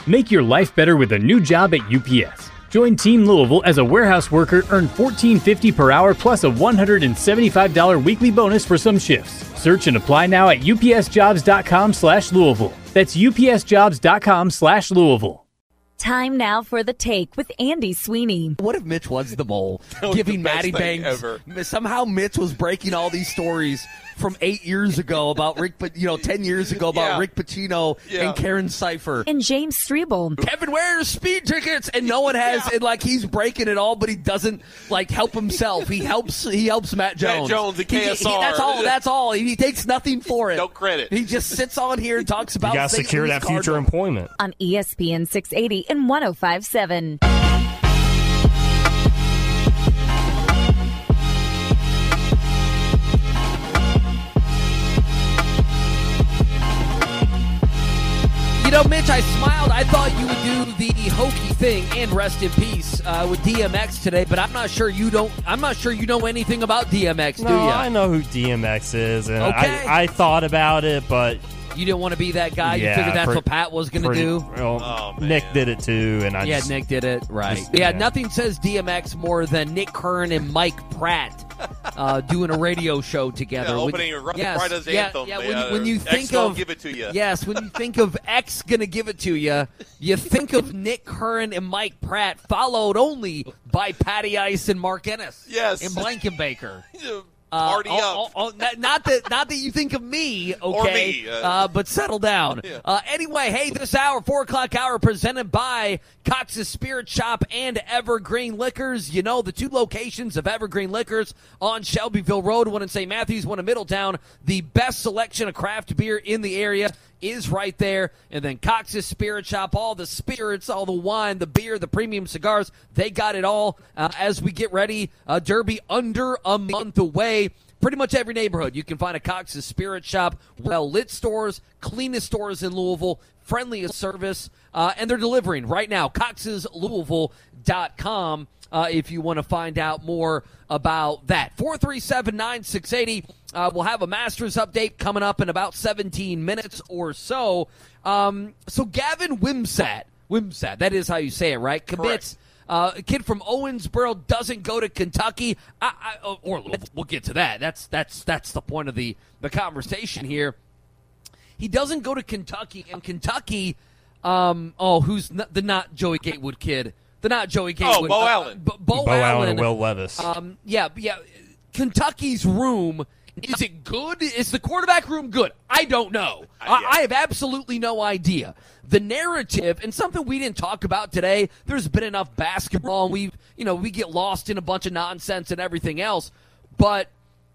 Make your life better with a new job at UPS. Join Team Louisville as a warehouse worker, earn $14.50 per hour plus a $175 weekly bonus for some shifts. Search and apply now at upsjobs.com/Louisville. That's upsjobs.com/Louisville. Time now for The Take with Andy Sweeney. What if Mitch was the mole, giving Maddie Banks? Somehow Mitch was breaking all these stories from 8 years ago about 10 years ago about Rick Pitino and Karen Cipher. And James Strebel. Kevin wears speed tickets, and no one has, and he's breaking it all, but he doesn't help himself. He helps Matt Jones. Matt Jones, the KSR. That's all. He takes nothing for it. No credit. He just sits on here and talks about you got to secure that future employment. On ESPN 680 and 105.7. Mitch, I smiled. I thought you would do the hokey thing and rest in peace with DMX today, but I'm not sure you know anything about DMX, do you? No, I know who DMX is, and okay. I thought about it, but you didn't want to be that guy. You figured that's what Pat was going to do. Well, Nick did it too, and Nick did it right. Nothing says DMX more than Nick Kern and Mike Pratt doing a radio show together. Opening your Riders anthem. When you think of give it to you. Yes, when you think of X gonna give it to you, you think of Nick Kern and Mike Pratt, followed only by Patty Ice and Mark Ennis. Yes, and Blankenbaker. Party up. Not that you think of me, okay? Or me. But settle down. Yeah. Anyway, hey, this hour, 4 o'clock hour, presented by Cox's Spirit Shop and Evergreen Liquors. You know, the two locations of Evergreen Liquors on Shelbyville Road, one in St. Matthews, one in Middletown. The best selection of craft beer in the area is right there. And then Cox's Spirit Shop, all the spirits, all the wine, the beer, the premium cigars, they got it all as we get ready. Derby under a month away. Pretty much every neighborhood, you can find a Cox's Spirit Shop, well-lit stores, cleanest stores in Louisville, friendliest service, and they're delivering right now, coxslouisville.com. If you want to find out more about that. 437-9680. We'll have a Masters update coming up in about 17 minutes or so. So Gavin Wimsatt, that is how you say it, right? Commits. A kid from Owensboro doesn't go to Kentucky. We'll get to that. That's the point of the conversation here. He doesn't go to Kentucky, and Kentucky, who's the not Joey Gatewood kid? The not Joey Gatewood. Bo Allen. Bo Allen and Will Levis. Kentucky's room, is it good? Is the quarterback room good? I don't know. I have absolutely no idea. The narrative, and something we didn't talk about today, there's been enough basketball, and we get lost in a bunch of nonsense and everything else, but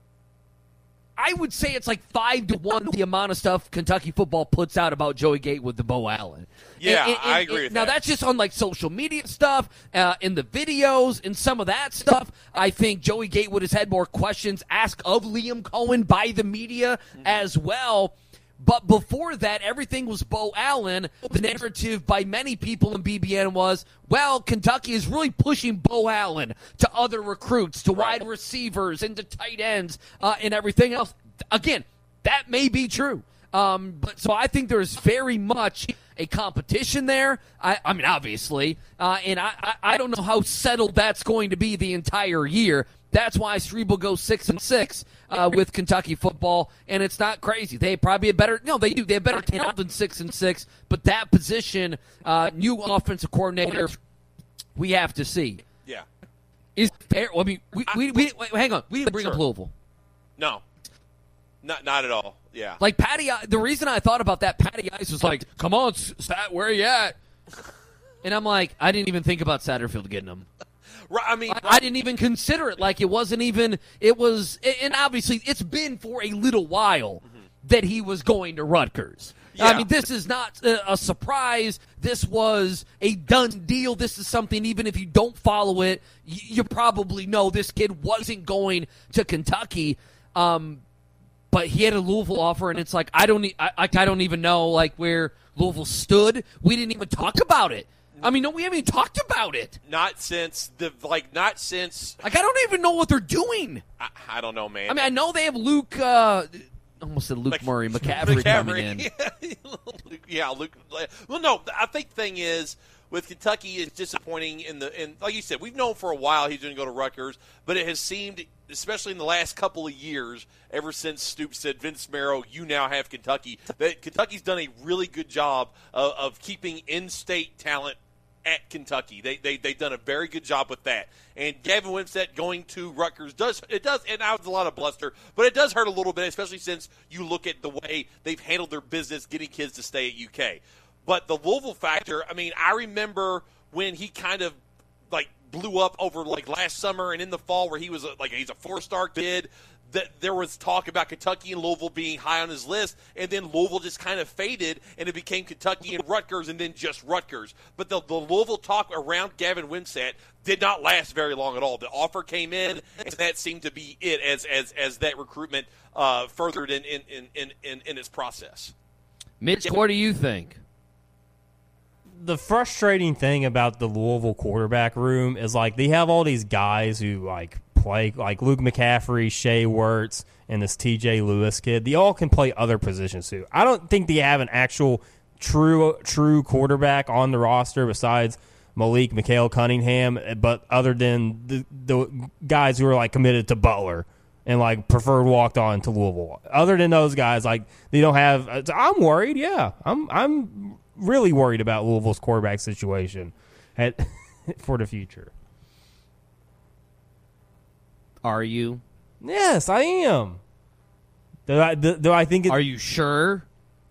I would say it's like 5-1 the amount of stuff Kentucky football puts out about Joey Gatewood to Bo Allen. Yeah, I agree with that. Now, that's just on social media stuff, in the videos, and some of that stuff. I think Joey Gatewood has had more questions asked of Liam Cohen by the media as well. But before that, everything was Bo Allen. The narrative by many people in BBN was, well, Kentucky is really pushing Bo Allen to other recruits, to wide receivers, and to tight ends, and everything else. Again, that may be true. But so I think there's very much a competition there. I mean, obviously. And I don't know how settled that's going to be the entire year. That's why Strebel goes 6-6 with Kentucky football, and it's not crazy. They probably have better. No, they do. They have better talent than 6-6. But that position, new offensive coordinator, we have to see. Yeah, is fair. I mean, we hang on. We didn't bring up Louisville. No, not at all. Yeah, like Patty. The reason I thought about that, Patty Ice was like, "Come on, Sat, where are you at?" And I'm like, I didn't even think about Satterfield getting them. Right, I mean, I didn't even consider it. Like, it wasn't even, it was, and obviously it's been for a little while that he was going to Rutgers. Yeah. I mean, this is not a surprise. This was a done deal. This is something, even if you don't follow it, you probably know this kid wasn't going to Kentucky. But he had a Louisville offer, and it's like, I don't even know, like, where Louisville stood. We didn't even talk about it. I mean, no, we haven't even talked about it. Not since. I don't even know what they're doing. I don't know, man. I mean, I know they have Luke almost said Luke Murray, McCaffrey coming in. Yeah, Luke. Well, no, I think the thing is with Kentucky is disappointing in like you said, we've known for a while he's going to go to Rutgers, but it has seemed, especially in the last couple of years, ever since Stoops said, Vince Marrow, you now have Kentucky, that Kentucky's done a really good job of keeping in-state talent at Kentucky. They've done a very good job with that. And Gavin Wimsatt going to Rutgers does, and now it's a lot of bluster, but it does hurt a little bit, especially since you look at the way they've handled their business getting kids to stay at UK. But the Louisville factor, I mean, I remember when he kind of like blew up over like last summer and in the fall where he was he's a 4-star kid, that there was talk about Kentucky and Louisville being high on his list, and then Louisville just kind of faded, and it became Kentucky and Rutgers, and then just Rutgers. But the Louisville talk around Gavin Wimsatt did not last very long at all. The offer came in, and that seemed to be it as that recruitment furthered in its process. Mitch, what do you think? The frustrating thing about the Louisville quarterback room is like they have all these guys who like play, like Luke McCaffrey, Shea Wertz, and this TJ Lewis kid. They all can play other positions too. I don't think they have an actual true quarterback on the roster besides Malik Mikhail Cunningham, but other than the guys who are like committed to Butler and like preferred walked on to Louisville. Other than those guys, like they don't have. I'm worried. Yeah, I'm really worried about Louisville's quarterback situation for the future. Are you? Yes, I am. Do I think it? Are you sure?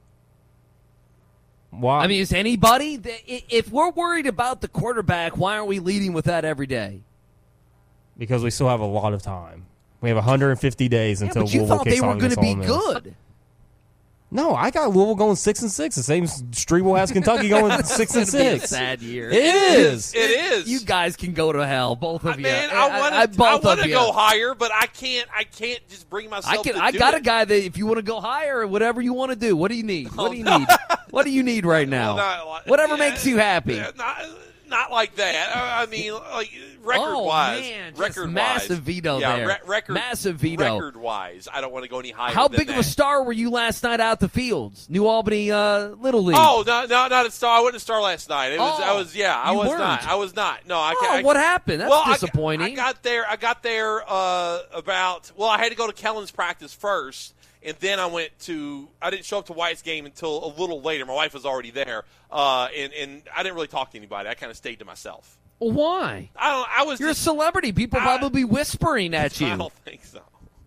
Why? I mean, is anybody? If we're worried about the quarterback, why aren't we leading with that every day? Because we still have a lot of time. We have 150 days until but you Louisville thought kicks they were on going against to be Ole Miss. good. No, I got Louisville going 6-6. The same Strebel has Kentucky going 6-6. Sad year. It is. It is. You guys can go to hell, both of you. Man, I want to go higher, but I can't just bring myself. I got a guy that if you want to go higher, whatever you want to do. What do you need? What do you need? What do you need right now? Whatever makes you happy. Not like that. I mean, like record-wise. Oh, man, record-wise. Massive veto there. Massive veto. Record-wise, I don't want to go any higher. How than big that. of a star were you last night out the fields? New Albany Little League. Oh, not a star. I wasn't a star last night. I was weren't. not. I was not. No, I what happened? That's disappointing. I got there about. Well, I had to go to Kellen's practice first. And then I didn't show up to White's game until a little later. My wife was already there, and I didn't really talk to anybody. I kind of stayed to myself. Well, why? You're a celebrity. People probably whispering at you. I don't think so.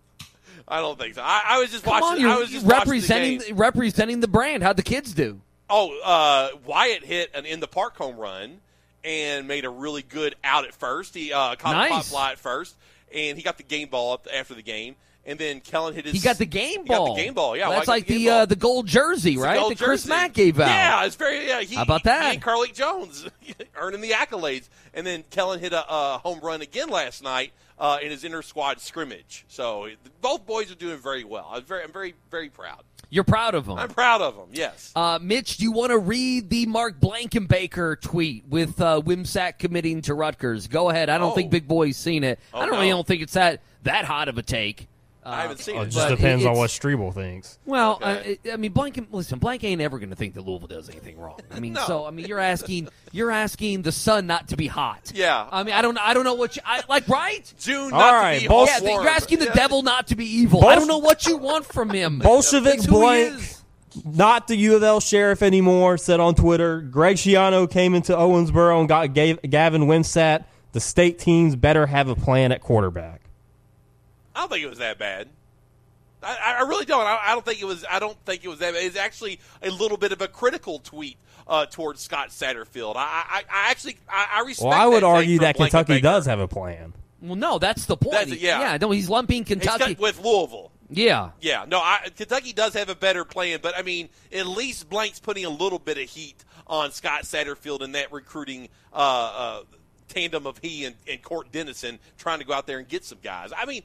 I was just Come watching. on, I was just representing the brand. How'd the kids do? Oh, Wyatt hit an in the park home run and made a really good out at first. He caught a pop fly at first, and he got the game ball up after the game. And then Kellen hit his. He got the game ball. He got the game ball. Yeah, well, that's like the gold jersey, right? That Chris Mack gave out. Yeah, it's very. Yeah, how about that? He and Carlik Jones earning the accolades. And then Kellen hit a home run again last night in his inter squad scrimmage. So both boys are doing very well. I'm very, very proud. You're proud of them. I'm proud of them. Yes. Mitch, do you want to read the Mark Blankenbaker tweet with Wimsatt committing to Rutgers? Go ahead. I don't think Big Boy's seen it. I don't think it's that hot of a take. I haven't seen it. It just depends on what Strebel thinks. Well, okay. I mean, Blank ain't ever going to think that Louisville does anything wrong. I mean, no. You're asking the sun not to be hot. Yeah. I mean, I don't know what you like, right? June not to be hot. Yeah, you're asking the devil not to be evil. I don't know what you want from him. Bolshevik Blank, not the U of L sheriff anymore, said on Twitter, Greg Schiano came into Owensboro and Gavin Wimsatt. The state teams better have a plan at quarterback. I don't think it was that bad. I really don't. I don't think it was. I don't think it was that bad. It's actually a little bit of a critical tweet towards Scott Satterfield. I actually respect. Well, I would that argue that Kentucky Baker. does have a plan. Well, no, that's the point. No, he's lumping Kentucky with Louisville. Yeah. Yeah. No, Kentucky does have a better plan, but I mean, at least Blank's putting a little bit of heat on Scott Satterfield in that recruiting. Tandem of he and Court Dennison trying to go out there and get some guys. I mean,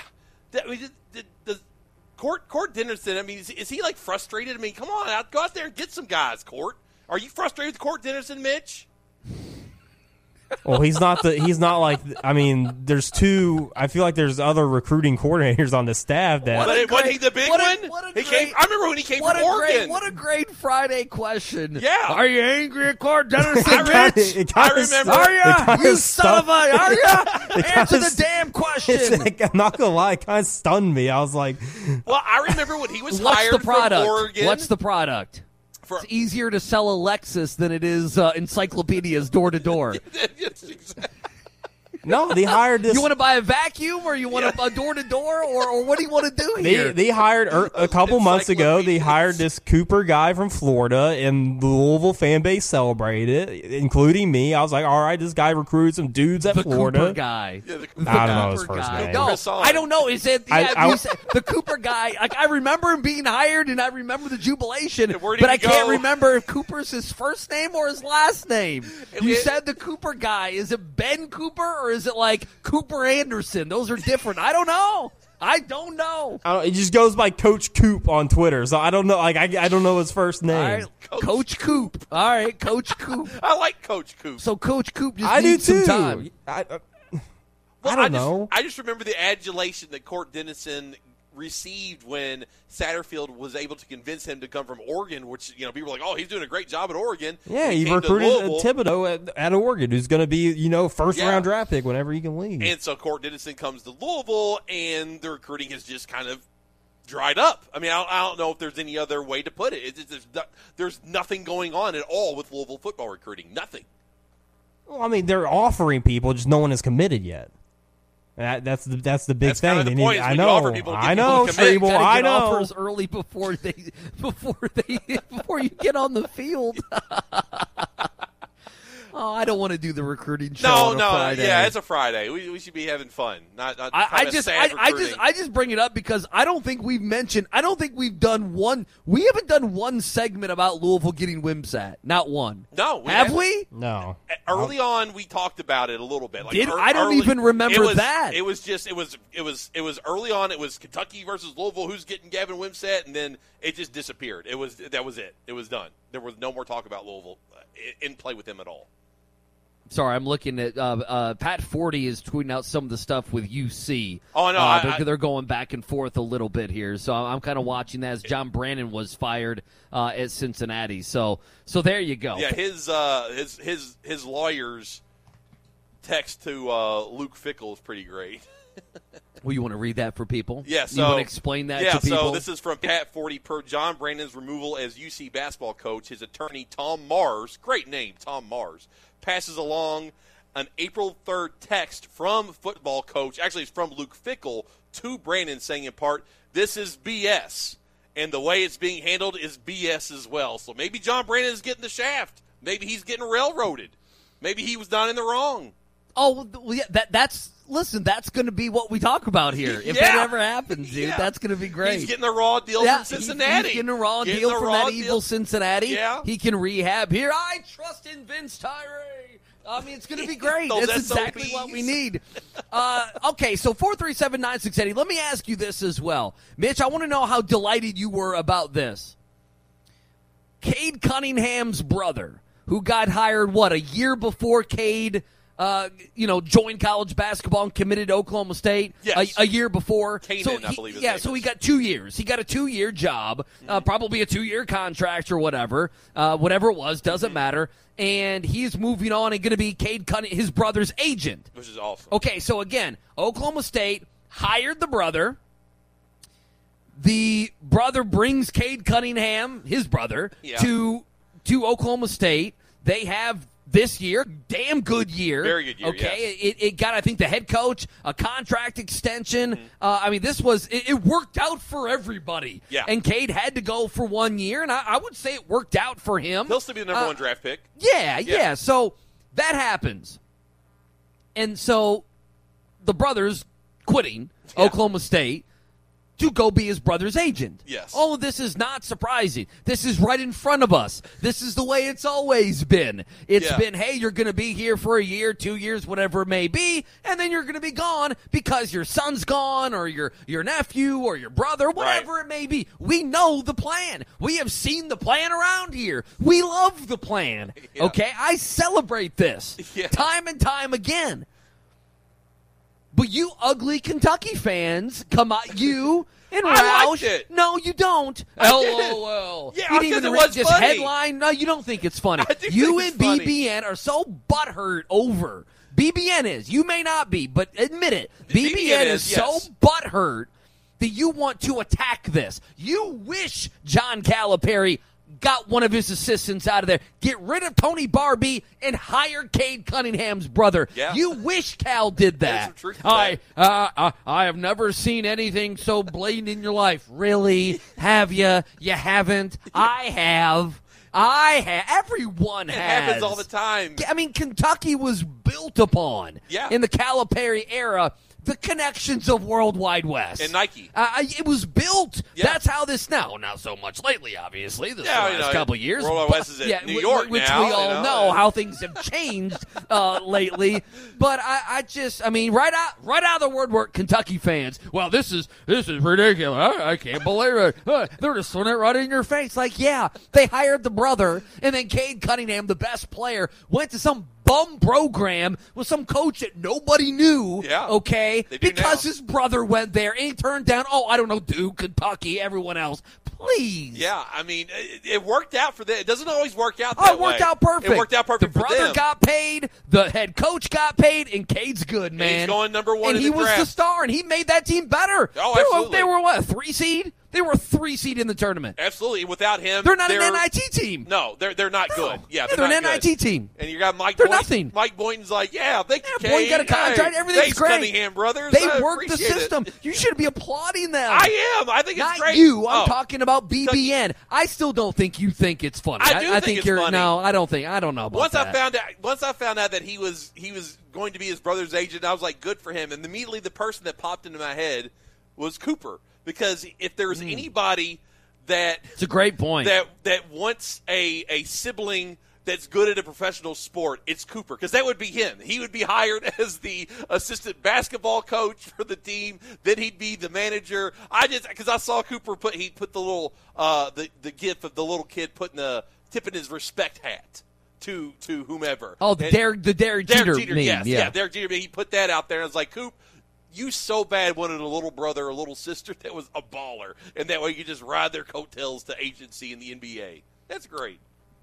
Court Dennison, I mean, is he like frustrated? I mean, come on, go out there and get some guys, Court. Are you frustrated with Court Dennison, Mitch? Well, he's not like. I mean, there's two. I feel like there's other recruiting coordinators on the staff that. But wasn't he the big one? I remember when he came from Oregon. What a great Friday question. Yeah. Are you angry at Court Dennison, Rich? I remember. Are you? You son of a. Are you? Answer the damn question. I'm not gonna lie, it kind of stunned me. I was like, well, I remember when he was What's hired the product? from Oregon. What's the product? It's easier to sell a Lexus than it is encyclopedias door to door. Yes, exactly. no, they hired this. You want to buy a vacuum, or you want a door to door, or what do you want to do here? They hired a couple months ago. They hired this Cooper guy from Florida, and the Louisville fan base celebrated it, including me. I was like, all right, this guy recruited some dudes at the Florida. Cooper guy. Yeah, I don't know his first name. No, Chris on. I don't know. Is it I the Cooper guy? Like, I remember him being hired, and I remember the jubilation, where did but he I can't go? remember if Cooper's his first name or his last name. You It- said the Cooper guy. Is it Ben Cooper, or is it like Cooper Anderson? Those are different. I don't know. It just goes by Coach Coop on Twitter, so I don't know. Like I don't know his first All name. right, Coach Coop. All right, Coach Coop. I like Coach Coop. So Coach Coop just I do needs some too. time. I don't know. I just remember the adulation that Court Dennison received when Satterfield was able to convince him to come from Oregon, which, people were like, oh, he's doing a great job at Oregon. Yeah, And he came to recruited Louisville. Thibodeau at Oregon, who's going to be, first Yeah. round draft pick whenever he can leave. And so Court Dennison comes to Louisville, and the recruiting has just kind of dried up. I mean, I don't know if there's any other way to put it. There's nothing going on at all with Louisville football recruiting. Nothing. Well, I mean, they're offering people, just no one is committed yet. That's the big That's thing. kind of the point, is I when you know. offer people to get I people know. to commit. Sable, Gotta I get know. offers early before you get on the field. Oh, I don't want to do the recruiting show on a Friday. Yeah, it's a Friday. We should be having fun. Not I just bring it up because I don't think we've done one. We haven't done one segment about Louisville getting Wimsat. Not one. No, we have haven't. we? No. Early on, we talked about it a little bit. I don't even remember that. It was early on. It was Kentucky versus Louisville. Who's getting Gavin Wimsatt, and then it just disappeared. That was it. It was done. There was no more talk about Louisville in play with him at all. Sorry, I'm looking at Pat Forty is tweeting out some of the stuff with UC. Oh no, they're going back and forth a little bit here, so I'm kind of watching that as John Brannon was fired at Cincinnati. So there you go. Yeah, his lawyer's text to Luke Fickell is pretty great. Well, you want to read that for people? Yeah, so you want to explain that to people? so this is from Pat Forty. Per John Brannon's removal as UC basketball coach, his attorney Tom Mars, great name, Tom Mars, passes along an April 3rd text from football coach, actually it's from Luke Fickell, to Brannon saying in part, this is BS, and the way it's being handled is BS as well. So maybe John Brannon is getting the shaft. Maybe he's getting railroaded. Maybe he was not in the wrong. Oh, well, yeah, that's going to be what we talk about here. If that ever happens, dude, that's going to be great. He's getting a raw deal from Cincinnati. He's getting a raw deal from that evil Cincinnati. Yeah. He can rehab here. I trust in Vince Tyree. I mean, it's going to be great. Those That's exactly SOBs. what we need. Okay, so 437-9680. Let me ask you this as well. Mitch, I want to know how delighted you were about this. Cade Cunningham's brother, who got hired, a year before Cade joined college basketball and committed to Oklahoma State. Yes. A year before. Kanan, I believe his name so he is. got 2 years. He got a 2-year job, probably a 2-year contract or whatever. Whatever it was, doesn't matter. And he's moving on and going to be Cade Cunningham, his brother's agent. Which is awesome. Okay, so again, Oklahoma State hired the brother. The brother brings Cade Cunningham, his brother, to Oklahoma State. They have this year, damn good year. Very good year, okay, it got, I think, the head coach a contract extension. I mean, this was, it worked out for everybody. Yeah. And Cade had to go for 1 year, and I would say it worked out for him. He'll still be the number one draft pick. Yeah. So that happens. And so the brothers quitting Oklahoma State. to go be his brother's agent. Yes. All of this is not surprising. This is right in front of us. This is the way it's always been. It's been, hey, you're going to be here for a year, 2 years, whatever it may be, and then you're going to be gone because your son's gone or your nephew or your brother, whatever it may be. We know the plan. We have seen the plan around here. We love the plan. Yeah. Okay? I celebrate this time and time again. But you ugly Kentucky fans come out, you and I Roush. liked it. No, you don't. LOL. Yeah, you didn't because even it read was this funny. headline. No, you don't think it's funny. I do You think and it's funny. BBN are so butthurt over. BBN is. You may not be, but admit it. BBN is so yes. butthurt that you want to attack this. You wish John Calipari got one of his assistants out of there. Get rid of Tony Barbie and hire Cade Cunningham's brother. Yeah. You wish Cal did There's that. some truth to I have never seen anything so blatant in your life. Really? Have you? You haven't? I have. Everyone It has. happens all the time. I mean, Kentucky was built upon in the Calipari era. The connections of World Wide West. And Nike. It was built. Yeah. That's how this now. Not so much lately, obviously. This Yeah, last couple of years. World Wide West is at New York which now, we all know how things have changed lately. But I mean, right out of the woodwork, Kentucky fans. Well, this is ridiculous. I can't believe it. They're just throwing it right in your face. Like, yeah, they hired the brother, and then Cade Cunningham, the best player, went to some bum program with some coach that nobody knew, okay? They do Because now. his brother went there and he turned down, I don't know, Duke, Kentucky, everyone else. Please. Yeah, I mean, it worked out for them. It doesn't always work out that way. It worked out perfect. It worked out perfect The for brother them. got paid, the head coach got paid, and Cade's good, man. He's going number one and in he the was draft. the star, and he made that team better. Oh, They absolutely. were what, a 3 seed? They were a 3 seed in the tournament. Absolutely. Without him, They're not an NIT team. No, they're not No. good. Yeah, they're not an NIT good. team. And you got Mike They're Boynton. nothing. Mike Boynton's like, thank you, Boynton got a contract. Hey, Everything's thanks, great. Cunningham brothers. They I worked the appreciate it. system. You should be applauding them. I am. I think it's Not great. you. I'm Oh. talking about BBN. I still don't think you think it's funny. I do I think it's you're funny. No, I don't think. I don't know about Once that. I found out that he was going to be his brother's agent, I was like, good for him. And immediately the person that popped into my head was Cooper, because if there was anybody that It's a great point. that wants a sibling that's good at a professional sport, it's Cooper, because that would be him. He would be hired as the assistant basketball coach for the team. Then he'd be the manager. Because I saw Cooper put the little the gif of the little kid tipping his respect hat to whomever. Oh, the Derek Jeter meme. Yes, yeah. Derek Jeter. He put that out there, and I was like, Coop, you so bad wanted a little brother or a little sister that was a baller, and that way you could just ride their coattails to agency in the NBA. That's great.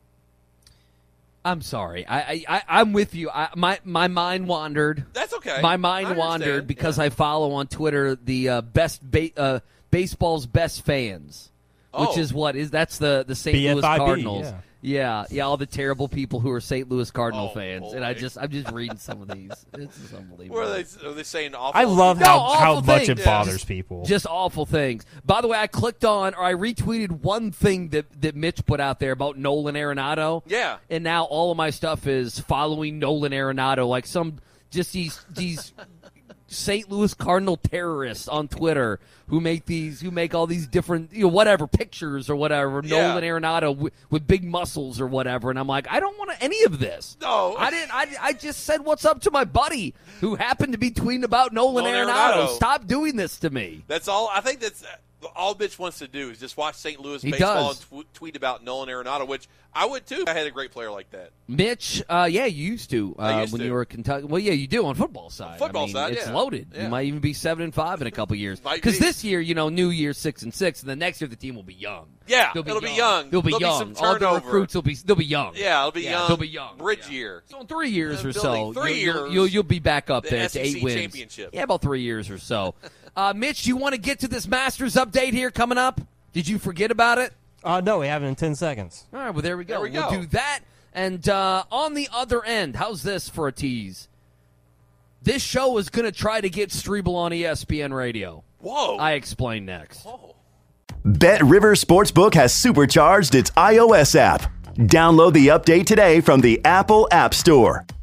I'm sorry. I'm with you. My mind wandered. That's okay. My I mind understand. wandered because I follow on Twitter the baseball's best fans, which is that's the St. Louis BFIB, Cardinals. Yeah, all the terrible people who are St. Louis Cardinal Oh, fans, boy. and I'm just reading some of these. It's just unbelievable. What are they saying? Awful? I love No, how awful much things. it bothers people. Just awful things. By the way, I clicked on or I retweeted one thing that Mitch put out there about Nolan Arenado. Yeah. And now all of my stuff is following Nolan Arenado, like these St. Louis Cardinal terrorists on Twitter who make all these different whatever pictures or whatever. Yeah. Nolan Arenado with big muscles or whatever, and I'm like, I don't want any of this. No. I didn't. I just said what's up to my buddy who happened to be tweeting about Nolan Arenado. Stop doing this to me. That's all. I think that's all Mitch wants to do is just watch St. Louis He baseball does. and tweet about Nolan Arenado, which I would too. I had a great player like that. Mitch, you used to I used when to. you were at Kentucky. Well, yeah, you do on football side. Football side, it's yeah. loaded. Yeah. You might even be 7-5 in a couple years. Might Because be. this year, New Year 6-6, and the next year the team will be young. Yeah, They'll be it'll young. be young. They'll be There'll be young. some All the turnover. recruits they'll be young. Yeah, it'll be young. They'll be young. Bridge Yeah. year. So in 3 years or Building so, 3 you'll be back up The there to SEC 8 wins. championship. Yeah, about 3 years or so. Mitch, you want to get to this Masters update here coming up? Did you forget about it? No, we have it in 10 seconds. All right, well, there we go. There we We'll go. do that. And on the other end, how's this for a tease? This show is going to try to get Strebel on ESPN Radio. Whoa. I explain next. Bet River Sportsbook has supercharged its iOS app. Download the update today from the Apple App Store.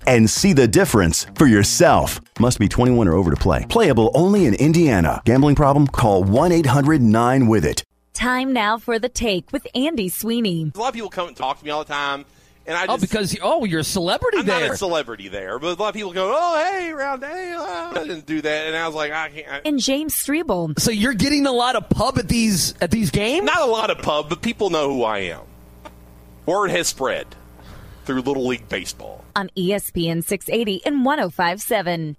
and see the difference for yourself. Must be 21 or over to play. Playable only in Indiana. Gambling problem? Call 1-800-9-WITH-IT. Time now for The Take with Andy Sweeney. A lot of people come and talk to me all the time, and I just... because you're a celebrity I'm there. not a celebrity there, but a lot of people go, oh, hey, round day, I didn't do that, and I was like, I can't... And James Strebel. So you're getting a lot of pub at these games? Not a lot of pub, but people know who I am. Word has spread through Little League Baseball. On ESPN 680 and 105.7.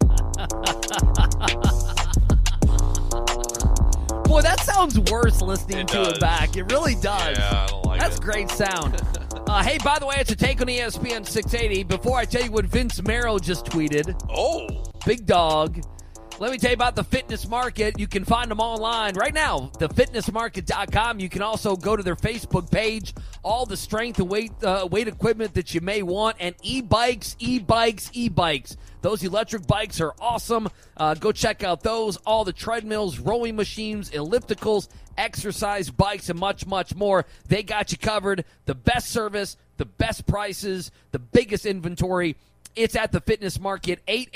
Boy, that sounds worse listening It to does. it back. It really does. Yeah, I don't like That's it. great sound. Hey, by the way, it's a Take on ESPN 680. Before I tell you what Vince Merrill just tweeted, Oh, big dog, let me tell you about the Fitness Market. You can find them online right now, thefitnessmarket.com. You can also go to their Facebook page, all the strength and weight equipment that you may want, and e-bikes. Those electric bikes are awesome. Go check out those, all the treadmills, rowing machines, ellipticals, exercise bikes, and much, much more. They got you covered. The best service, the best prices, the biggest inventory. It's at the Fitness Market,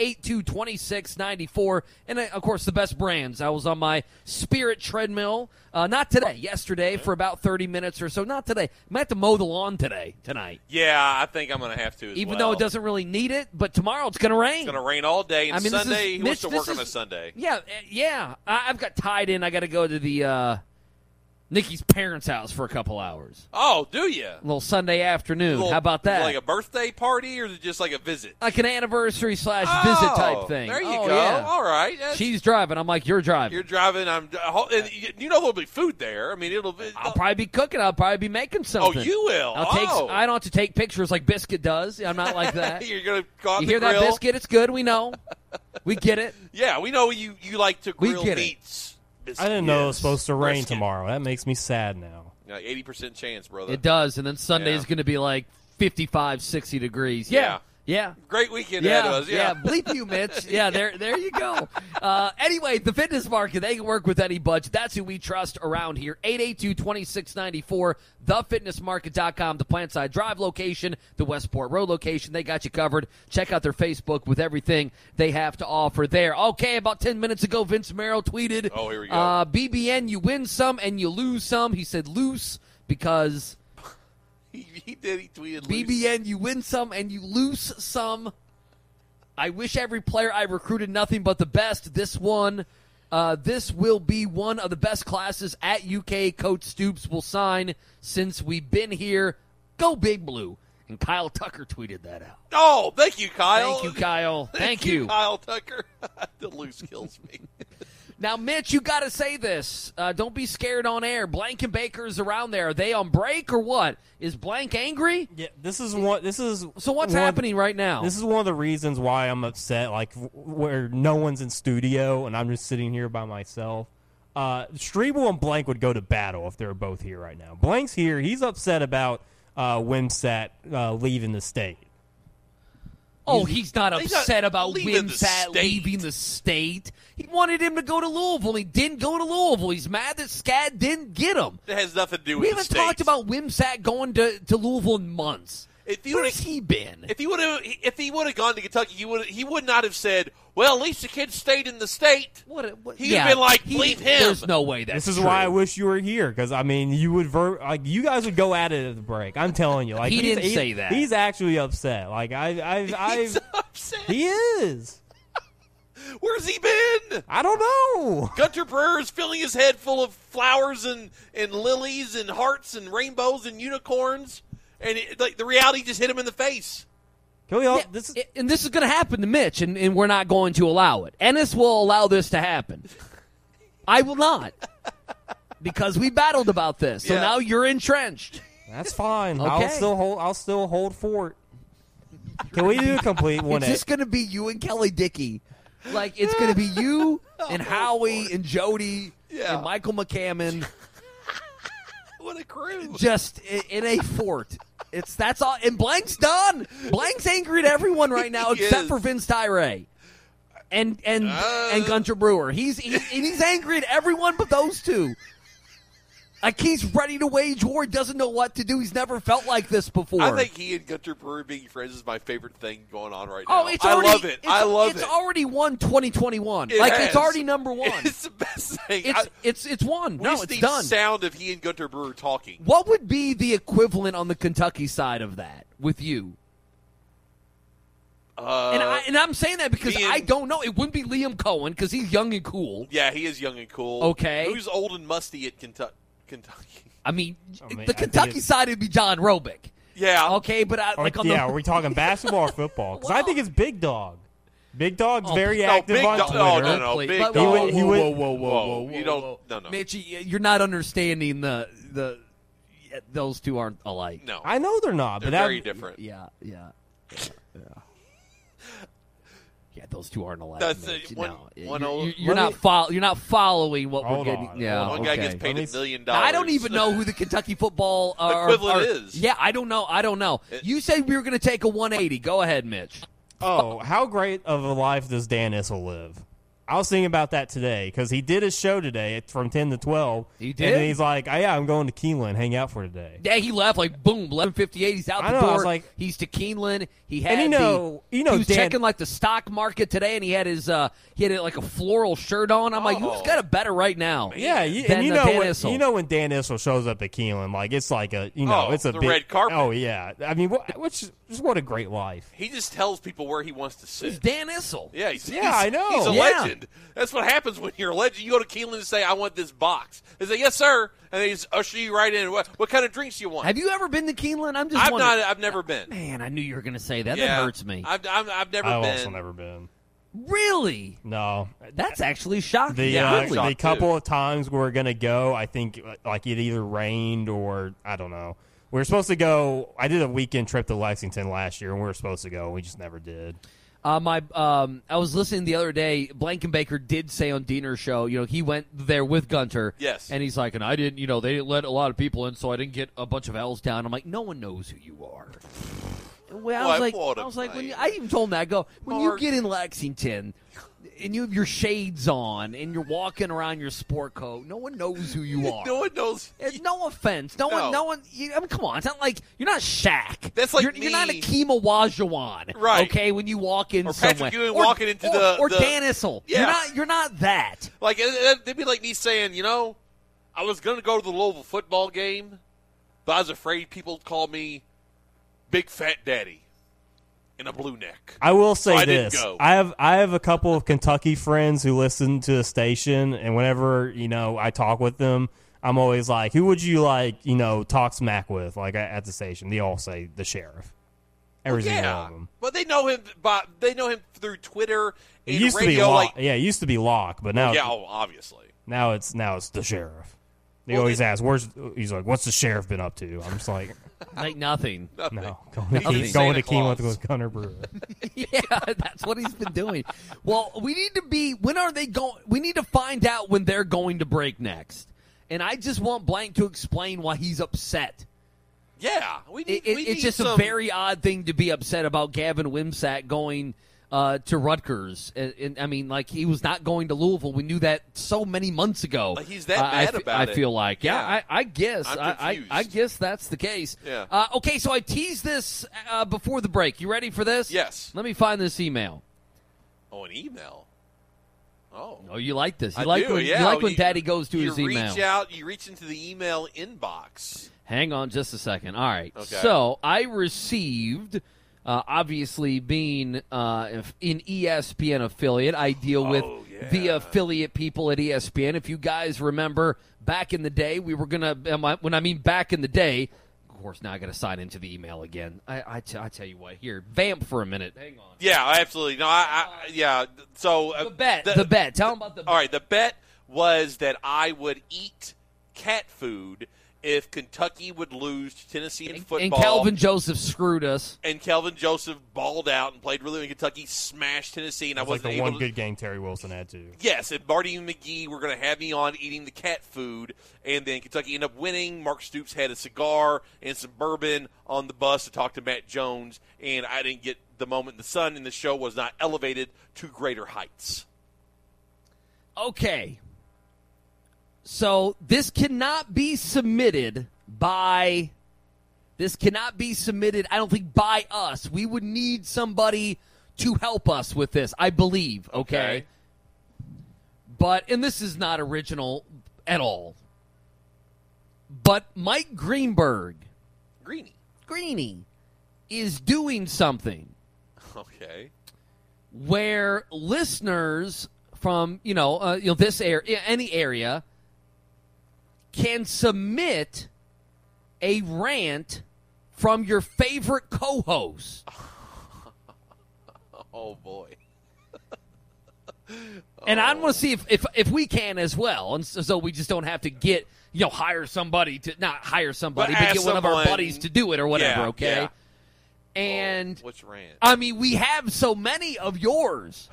882-2694. And, of course, the best brands. I was on my Spirit treadmill, not today, yesterday, for about 30 minutes or so. Not today. I might have to mow the lawn tonight. yeah, I think I'm going to have to as Even well. though it doesn't really need it, but tomorrow it's going to rain. It's going to rain all day, and I mean, this Sunday, is- who wants to Mitch, work this on a is- Sunday? Yeah. I've got tied in. I got to go to the Nikki's parents' house for a couple hours. Oh, do you? A little Sunday afternoon. Little- How about is it that? like a birthday party, or is it just like a visit? Like an anniversary / visit Oh, type thing. There you Oh, go. yeah. All right. That's- She's driving. I'm like, you're driving. You're driving. And there'll be food there. I mean, it'll be. I'll probably be cooking. I'll probably be making something. Oh, you will. I don't have to take pictures like Biscuit does. I'm not like that. You're gonna go out You the hear that, grill. Biscuit? It's good. We know. We get it. Yeah, we know you like to We grill get it. meats. I didn't know it was Yes. supposed to rain Brisket. tomorrow. That makes me sad now. 80% chance, brother. It does. And then Sunday Yeah. is going to be like 55, 60 degrees. Yeah. Yeah. Great weekend ahead of us. Yeah. Bleep you, Mitch. Yeah, there you go. Anyway, the Fitness Market, they can work with any budget. That's who we trust around here. 882-2694, thefitnessmarket.com, the Plantside Drive location, the Westport Road location. They got you covered. Check out their Facebook with everything they have to offer there. Okay, about 10 minutes ago, Vince Merrill tweeted, Oh, here we go. BBN, you win some and you lose some. He said loose because... He did. He tweeted. BBN, you win some and you lose some. I wish every player I recruited nothing but the best. This will be one of the best classes at UK. Coach Stoops will sign since we've been here. Go Big Blue. And Kyle Tucker tweeted that out. Oh, thank you, Kyle. Thank you, Kyle. Thank you. Kyle Tucker. The loose kills me. Now, Mitch, you got to say this. Don't be scared on air. Blank and Baker's around there. Are they on break or what? Is Blank angry? Yeah, So what's happening right now? This is one of the reasons why I'm upset, like where no one's in studio and I'm just sitting here by myself. Strebel and Blank would go to battle if they were both here right now. Blank's here. He's upset about Wimsat leaving the state. Oh, he's not upset about leaving the Wimsat state. leaving the state. He wanted him to go to Louisville. He didn't go to Louisville. He's mad that SCAD didn't get him. It has nothing to do with We the haven't state. talked about Wimsat going to Louisville in months. Where has he been? If he would have gone to Kentucky, he would not have said, "Well, at least the kid stayed in the state." He'd have been like, "Bleep him." There's no way that's This is true. why I wish you were here, because I mean, you would you guys would go at it at the break. I'm telling you, like He he's- didn't say that. He's actually upset. Like He's upset. he is. Where's he been? I don't know. Gunter Brewer's filling his head full of flowers and lilies and hearts and rainbows and unicorns, and the reality just hit him in the face. Can we all, Yeah, and this is going to happen to Mitch, and we're not going to allow it. Ennis will allow this to happen. I will not, because we battled about this. So Yeah. now you're entrenched. That's fine. Okay. I'll still hold fort. Can we do a complete It's 180? just going to be you and Kelly Dickey. Like, it's going to be you and Howie and Jody Yeah. and Michael McCammon What a crew! just in a fort. That's all. And Blank's done. Blank's angry at everyone right now He except is. for Vince Tyree and Gunter Brewer. He's angry at everyone but those two. Like he's ready to wage war, doesn't know what to do. He's never felt like this before. I think he and Gunter Brewer being friends is my favorite thing going on right now. Oh, it's I already, love it. I love it. It's already won 2021. It It's has. already number one. It's the best thing. It's won. We No, just it's need done. sound of he and Gunter Brewer talking. What would be the equivalent on the Kentucky side of that with you? And I'm saying that because I don't know. It wouldn't be Liam Cohen because he's young and cool. Yeah, he is young and cool. Okay. Who's old and musty at Kentucky? I mean, I the Kentucky think side would be John Robick. Yeah. Okay, but Are we talking basketball or football? Because I think it's Big Dog. Big Dog's very no, active Big on Dog- Twitter. no, Big But- Dog. Whoa, You don't. No. Mitch, you're not understanding the. Those two aren't alike. No. I know they're not, They're but very different. Yeah. Yeah, those two aren't alike. That's Mitch. one- No. one You're- old- you're not you're not following what Hold we're getting. on. Yeah, One guy okay. gets paid Let me- $1 million. I don't even know who the Kentucky football Equivalent is. Yeah, I don't know. You said we were going to take a 180. Go ahead, Mitch. Oh, how great of a life does Dan Issel live? I was thinking about that today because he did his show today from 10 to 12. He did? And then he's like, oh, yeah, I'm going to Keeneland, hang out for today. Yeah, he left like boom, 11:58. He's out I the know, I door. was like- He's to Keeneland. He had And you know, he was Dan- checking like the stock market today, and he had like a floral shirt on. I'm like, who's got a better right now? Yeah, than and Dan Issel? when Dan Issel shows up at Keeneland, like it's like it's a the big red carpet. Oh yeah, I mean, what a great life. He just tells people where he wants to sit. He's Dan Issel. Yeah, I know. He's a Yeah. legend. That's what happens when you're a legend. You go to Keeneland and say, "I want this box." They say, "Yes, sir," and they just usher you right in. What kind of drinks do you want? Have you ever been to Keeneland? I'm just wondering. I've never been. Man, I knew you were going to say that. Yeah. That hurts me. I've never I've been. also never been. Really? No, That's actually shocking. the Yeah, I'm shocked, the couple of times we were gonna go, I think like it either rained or I don't know. We were supposed to go. I did a weekend trip to Lexington last year, and we were supposed to go. We just never did. I was listening the other day. Blankenbaker did say on Diener's show, he went there with Gunter. Yes. And he's like, and I didn't, they didn't let a lot of people in, so I didn't get a bunch of L's down. I'm like, no one knows who you are. Well, I was like, when I even told him that, I go, when Mark. you get in Lexington and you have your shades on and you're walking around your sport coat, no one knows who you are. No one knows. No offense. No one. I mean, come on. It's not like you're not Shaq. That's like you're not me. Akeem Olajuwon, Right. Okay, when you walk in Or Patrick somewhere, Ewing walking into or the- Dan Issel. Yeah. You're not that. Like it'd be like me saying, I was going to go to the Louisville football game, but I was afraid people would call me Big Fat Daddy in a blue neck. I will say I didn't this: go. I have a couple of Kentucky friends who listen to the station, and whenever I talk with them, I'm always like, "Who would you talk smack with?" Like at the station, they all say the sheriff. Every single one of them. But they know him. They know him through Twitter and It used to be radio. Locke. Yeah, it used to be Locke, but now Obviously. now it's the sheriff. They Well, always ask, he's like, "What's the sheriff been up to?" I'm just like, Like nothing. "No, He's going to Santa Keeneland Claus. with Gunter Brewer." Yeah, that's what he's been doing. Well, we need to be. When are they going? We need to find out when they're going to break next. And I just want Blank to explain why he's upset. Yeah, we need. It's just a very odd thing to be upset about Gavin Wimsatt going to Rutgers. And I mean, like, he was not going to Louisville. We knew that so many months ago. Like, he's that mad about it. I feel like, Yeah. I guess. I'm confused. I guess that's the case. Yeah. Okay, so I teased this before the break. You ready for this? Yes. Let me find this email. Oh, an email. Oh. Oh, you like this? You I like do, when yeah. you like when Daddy goes to his email. You reach into the email inbox. Hang on just a second. All right. Okay. So I received, obviously being in ESPN affiliate, I deal with yeah. the affiliate people at ESPN. If you guys remember back in the day, we were going to, when I mean back in the day, of course, now I got to sign into the email again. I tell you what, here, vamp for a minute. Hang on. Yeah, absolutely. No, yeah. So The bet. The bet. Tell them about the bet. All right, the bet was that I would eat cat food if Kentucky would lose to Tennessee in football. And Calvin Joseph screwed us. And Calvin Joseph balled out and played really well in Kentucky, smashed Tennessee, and I That's like wasn't the able one to. good game Terry Wilson had too. Yes, and Marty McGee were going to have me on eating the cat food, and then Kentucky ended up winning. Mark Stoops had a cigar and some bourbon on the bus to talk to Matt Jones, and I didn't get the moment in the sun, and the show was not elevated to greater heights. Okay. So this cannot be submitted I don't think, by us. We would need somebody to help us with this, I believe, okay? And this is not original at all. But Mike Greenberg, Greeny, is doing something. Okay. Where listeners from, this area, any area, can submit a rant from your favorite co-host. Oh, boy. And I want to see if we can as well, and so we just don't have to get hire somebody to not hire somebody, but get one of our buddies to do it or whatever. Okay. Yeah. And which rant? I mean, we have so many of yours.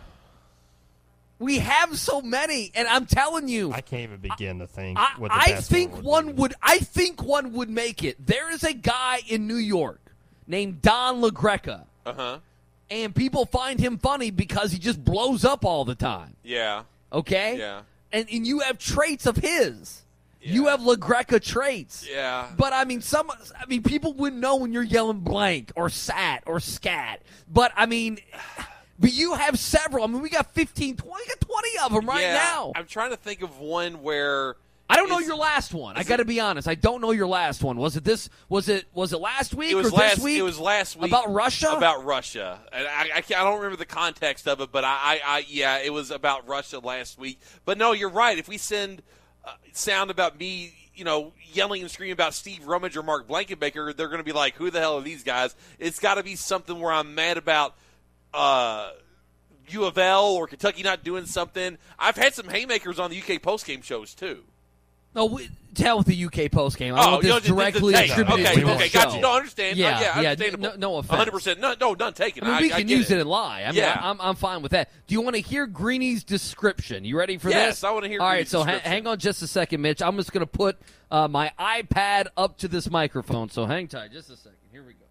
We have so many, and I'm telling you, I can't even begin to think. I think one would make it. There is a guy in New York named Don LaGreca. And people find him funny because he just blows up all the time. Yeah. Okay? Yeah. And you have traits of his. Yeah. You have LaGreca traits. Yeah. But, people wouldn't know when you're yelling blank or sat or scat. But you have several. We got 15, 20, we got 20 of them right now. I'm trying to think of one where I don't know your last one. I got to be honest. I don't know your last one. Was it this? Was it last week or this week? It was last week. About Russia? About Russia. And I don't remember the context of it, but it was about Russia last week. But no, you're right. If we send sound about me, yelling and screaming about Steve Rummage or Mark Blankenbaker, they're going to be like, who the hell are these guys? It's got to be something where I'm mad about U of L or Kentucky not doing something. I've had some haymakers on the UK postgame shows, too. No, to hell with the UK postgame. I want this directly attributed to the show. Gotcha. No, I understand. Yeah, no offense. 100%. No, none taken. We can use it and lie. I'm fine with that. Do you want to hear Greeny's description? You ready for this? Yes, I want to hear Greeny's description. All right, so hang on just a second, Mitch. I'm just going to put my iPad up to this microphone, so hang tight just a second. Here we go.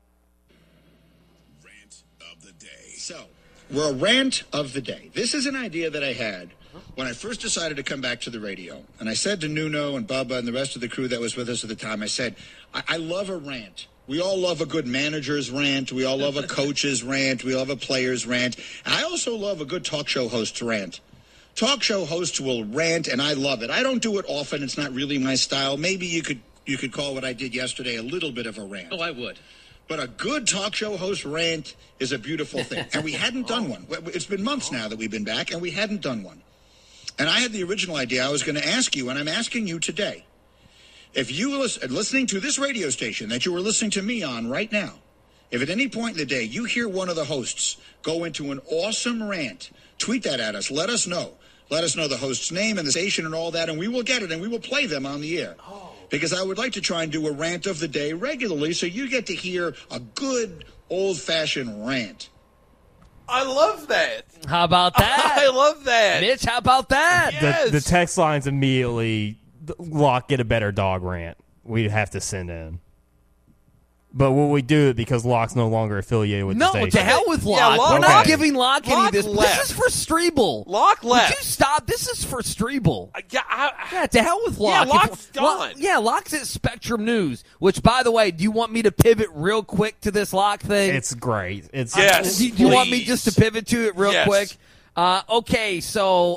Rant of the day. So, we're a rant of the day. This is an idea that I had when I first decided to come back to the radio. And I said to Nuno and Bubba and the rest of the crew that was with us at the time, I said, I love a rant. We all love a good manager's rant. We all love a coach's rant. We love a player's rant. And I also love a good talk show host's rant. Talk show hosts will rant, and I love it. I don't do it often. It's not really my style. Maybe you could call what I did yesterday a little bit of a rant. Oh, I would. But a good talk show host rant is a beautiful thing. And we hadn't done one. It's been months now that we've been back, and we hadn't done one. And I had the original idea I was going to ask you, and I'm asking you today. If you listening to this radio station that you were listening to me on right now, if at any point in the day you hear one of the hosts go into an awesome rant, tweet that at us. Let us know. Let us know the host's name and the station and all that, and we will get it, and we will play them on the air. Because I would like to try and do a rant of the day regularly so you get to hear a good, old-fashioned rant. I love that. How about that? I love that. Mitch, how about that? Yes. The text line's immediately, Locke, get a better dog rant. We'd have to send in. But will we do it because Locke's no longer affiliated with the station? No, to hell with Locke. Yeah, We're not giving Locke any of this. Left. This is for Strebel. Locke left. Would you stop? This is for Strebel. Yeah, to hell with Locke. Yeah, Locke's gone. Locke's at Spectrum News, which, by the way, do you want me to pivot real quick to this Locke thing? It's great. Yes, do you want me just to pivot to it real quick? Okay, so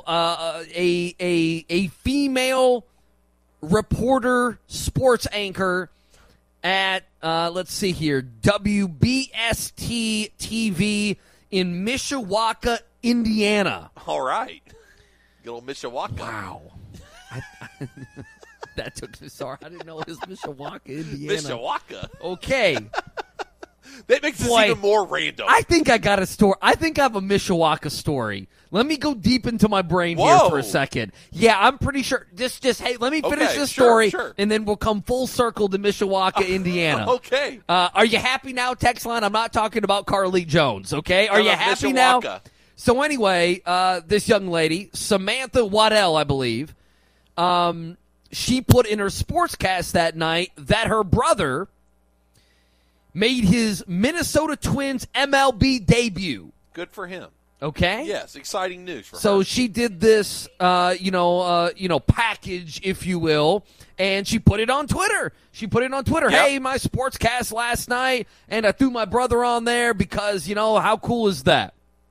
a female reporter, sports anchor at, let's see here, WBST TV in Mishawaka, Indiana. All right. Good old Mishawaka. Wow. That took me, sorry, I didn't know it was Mishawaka, Indiana. Mishawaka. Okay. That makes this even more random. I think I got a story. I think I have a Mishawaka story. Let me go deep into my brain here for a second. Yeah, I'm pretty sure. Just hey, let me finish this story, and then we'll come full circle to Mishawaka, Indiana. Okay. Are you happy now, text line? I'm not talking about Carly Jones, okay? Are you happy now? So anyway, this young lady, Samantha Waddell, I believe, she put in her sportscast that night that her brother made his Minnesota Twins MLB debut. Good for him. Okay? Yes, exciting news for her. So she did this, package, if you will, and she put it on Twitter. Yep. Hey, my sportscast last night, and I threw my brother on there because, how cool is that?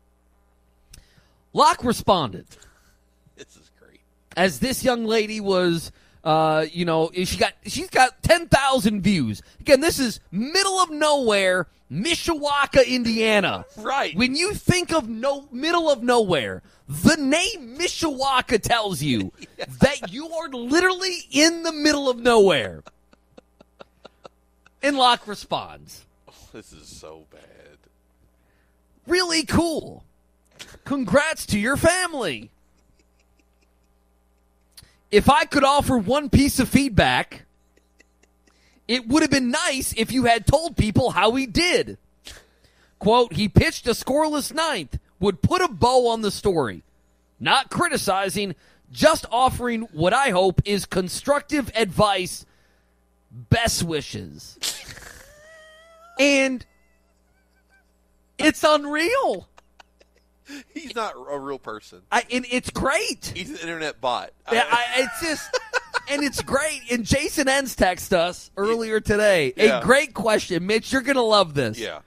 Locke responded. This is great. As this young lady was, she's got 10,000 views. Again, this is middle of nowhere, Mishawaka, Indiana. Right. When you think of middle of nowhere, the name Mishawaka tells you that you are literally in the middle of nowhere. And Locke responds. This is so bad. Really cool. Congrats to your family. If I could offer one piece of feedback, it would have been nice if you had told people how he did. Quote, he pitched a scoreless ninth, would put a bow on the story. Not criticizing, just offering what I hope is constructive advice. Best wishes. And it's unreal. He's not a real person. And it's great. He's an internet bot. It's just, and it's great. And Jason Enns texted us earlier today. Yeah. A great question. Mitch, you're going to love this. Yeah.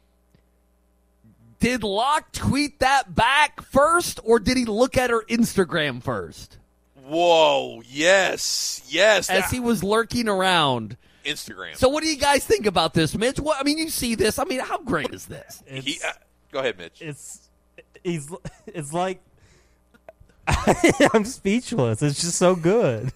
Did Locke tweet that back first, or did he look at her Instagram first? Whoa, yes. As he was lurking around. Instagram. So what do you guys think about this, Mitch? You see this. How great is this? Go ahead, Mitch. It's like I'm speechless. It's just so good.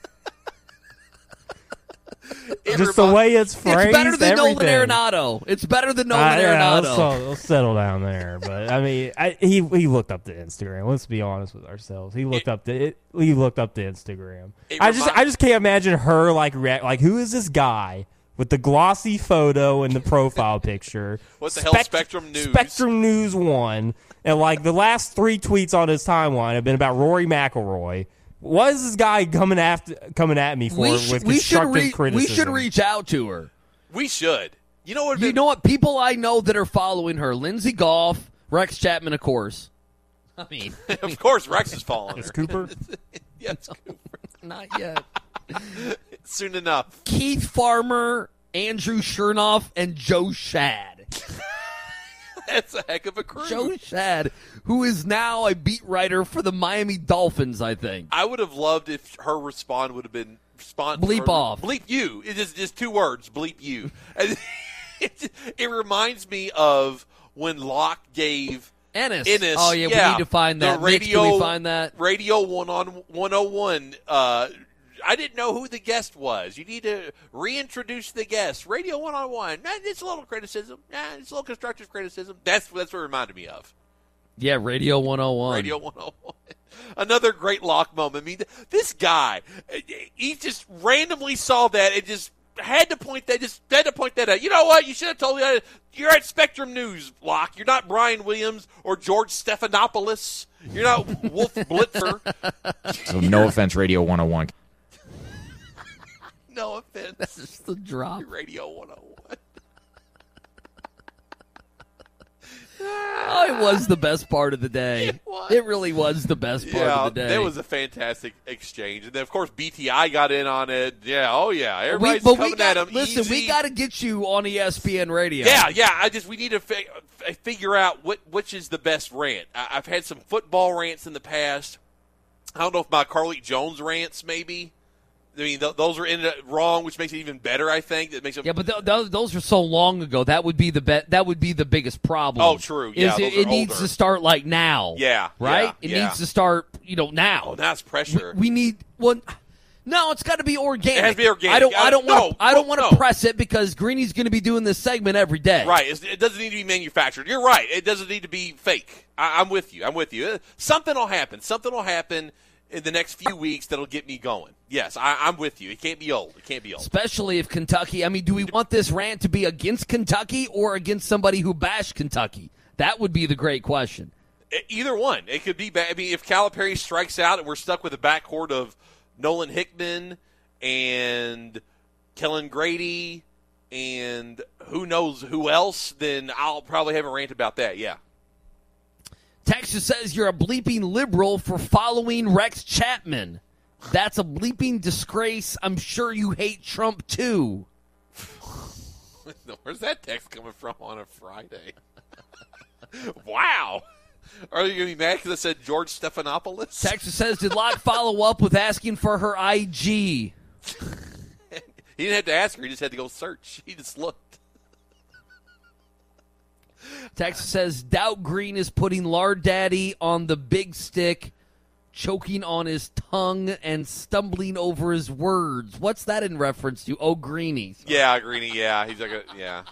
Just the way it's phrased. It's better than everything. Nolan Arenado. It's better than Nolan Arenado. Let's settle down there. But he looked up to Instagram. Let's be honest with ourselves. He looked up to Instagram. I just can't imagine her react. Who is this guy with the glossy photo and the profile picture? What the hell, Spectrum News? Spectrum News 1. And the last 3 tweets on his timeline have been about Rory McIlroy. What is this guy coming at me for with constructive criticism? We should reach out to her. We should. You know what? You know what? People I know that are following her: Lindsey Goff, Rex Chapman, of course. Of course, Rex is following her. It's Cooper. Yes, Cooper. Not yet. Soon enough. Keith Farmer, Andrew Chernoff, and Joe Shad. That's a heck of a crew. Joe Shad, who is now a beat writer for the Miami Dolphins, I think. I would have loved if her respond would have been bleep off. Bleep you. It's just 2 words. Bleep you. It reminds me of when Locke gave Ennis. Oh, yeah, we need to find that. Radio, Mitch, can we find that? Radio 101. I didn't know who the guest was. You need to reintroduce the guest. Radio 101. It's a little criticism. It's a little constructive criticism. That's what it reminded me of. Yeah, Radio 101. Radio 101. Another great Locke moment. This guy, he just randomly saw that and just had to point that out. You know what? You should have told me that. You're at Spectrum News, Locke. You're not Brian Williams or George Stephanopoulos. You're not Wolf Blitzer. So no offense, Radio 101. No offense. That's just the drop. Radio 101. Oh, it was the best part of the day. It really was the best part of the day. That was a fantastic exchange. And then, of course, BTI got in on it. Yeah, oh, yeah. Everybody's coming at him. Listen, easy. we got to get you on ESPN Radio. Yeah. We need to figure out which is the best rant. I've had some football rants in the past. I don't know if my Carly Jones rants, maybe. I mean, those are ended up wrong, which makes it even better. I think that makes it. Yeah, but those are so long ago. That would be the biggest problem. Oh, true. Yeah, it needs to start now. Yeah, right. It needs to start now. Oh, that's pressure. We need one. No, it's got to be organic. It has to be organic. I don't want to press it because Greeny's going to be doing this segment every day. Right. It doesn't need to be manufactured. You're right. It doesn't need to be fake. I'm with you. Something will happen. In the next few weeks that'll get me going. Yes, I'm with you. It can't be old. Especially if Kentucky, do we want this rant to be against Kentucky or against somebody who bashed Kentucky? That would be the great question. Either one. It could be bad. If Calipari strikes out and we're stuck with a backcourt of Nolan Hickman and Kellen Grady and who knows who else, then I'll probably have a rant about that, yeah. Texas says you're a bleeping liberal for following Rex Chapman. That's a bleeping disgrace. I'm sure you hate Trump, too. Where's that text coming from on a Friday? Wow. Are you going to be mad because I said George Stephanopoulos? Texas says, did Locke follow up with asking for her IG? He didn't have to ask her. He just had to go search. He just looked. Texas says, doubt Green is putting Lard Daddy on the big stick, choking on his tongue and stumbling over his words. What's that in reference to? Oh, Greenie. Yeah, Greenie, yeah. He's like yeah.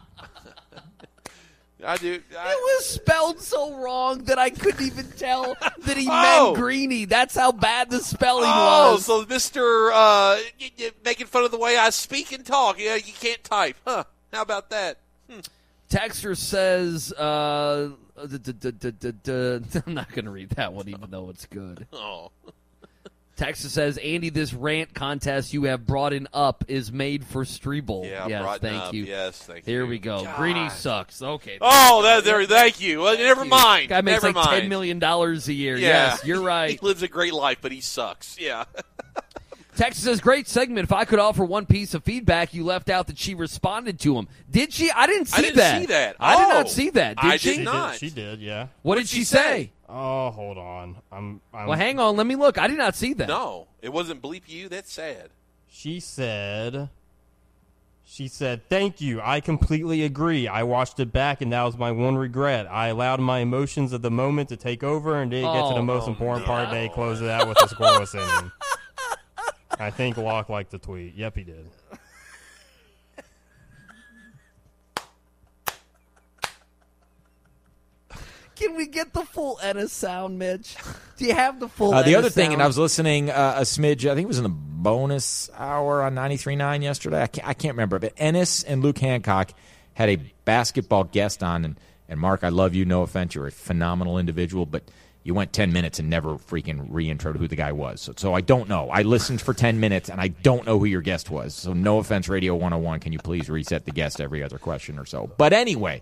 I do. It was spelled so wrong that I couldn't even tell that he meant Greenie. That's how bad the spelling was. So Mr. Making fun of the way I speak and talk. Yeah, you can't type. Huh. How about that? Texter says, I'm not going to read that one even though it's good. Oh. Texas says, Andy, this rant contest you have brought in up is made for Strebel. Yeah, yes, thank up. you. Yes, thank you. Here we go. God. Greenie sucks. Okay. Thank you. Well, never mind. Guy makes never like mind. $10 million a year. Yeah. Yes, you're right. He lives a great life, but he sucks. Yeah. Texas says, great segment. If I could offer one piece of feedback, you left out that she responded to him. Did she? I didn't see that. Oh, I did not see that. Did I she? did not. She did, yeah. What did she say? Oh, hold on. Well, hang on. Let me look. I did not see that. No, it wasn't bleep you. That's sad. She said, thank you. I completely agree. I watched it back, and that was my one regret. I allowed my emotions of the moment to take over and didn't get to the most important part. They closed it out with a scoreless inning. I think Locke liked the tweet. Yep, he did. Can we get the full Ennis sound, Mitch? Do you have the full The Ennis other thing, sound? and I was listening a smidge, I think it was in the bonus hour on 93.9 yesterday. I can't remember. But Ennis and Luke Hancock had a basketball guest on. And Mark, I love you. No offense. You're a phenomenal individual. But you went 10 minutes and never freaking re-introed who the guy was. So I don't know. I listened for 10 minutes, and I don't know who your guest was. So no offense, Radio 101. Can you please reset the guest every other question or so? But anyway.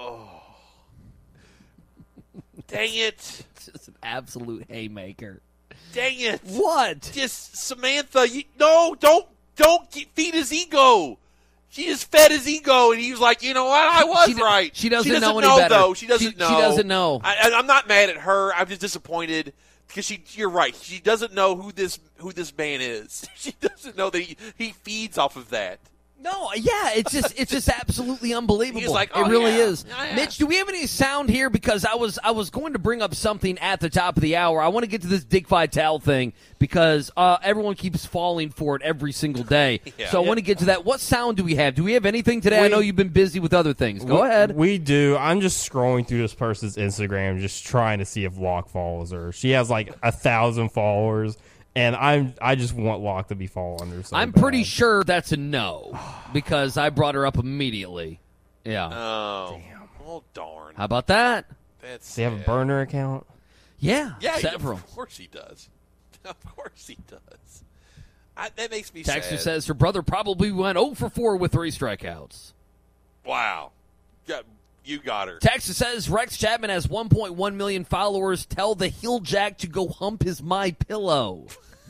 Dang it. Just an absolute haymaker. Dang it. What? Just Samantha, don't feed his ego. She just fed his ego, and he was like, you know what, I was right. She doesn't know any better. Though. She doesn't know. She doesn't know. I'm not mad at her. I'm just disappointed because you're right. She doesn't know who this man is. She doesn't know that he feeds off of that. No, yeah, it's just absolutely unbelievable. He's like, it really is. Yeah. Mitch, do we have any sound here? Because I was going to bring up something at the top of the hour. I want to get to this Dick Vitale thing because everyone keeps falling for it every single day. Yeah. So I want to get to that. What sound do we have? Do we have anything today? I know you've been busy with other things. Go ahead. We do. I'm just scrolling through this person's Instagram, just trying to see if Locke follows her. She has like 1,000 followers. And I just want Locke to be following her. So I'm bad. pretty sure that's a no because I brought her up immediately. Yeah. Oh, damn. Oh, darn. How about that? That's Do you have a burner account? Yeah, yeah, several. Of course he does. Of course he does. That makes me Texter sad. says her brother probably went 0 for 4 with 3 strikeouts. Wow. You got her. Texas says Rex Chapman has 1.1 million followers. Tell the heel jack to go hump his My Pillow.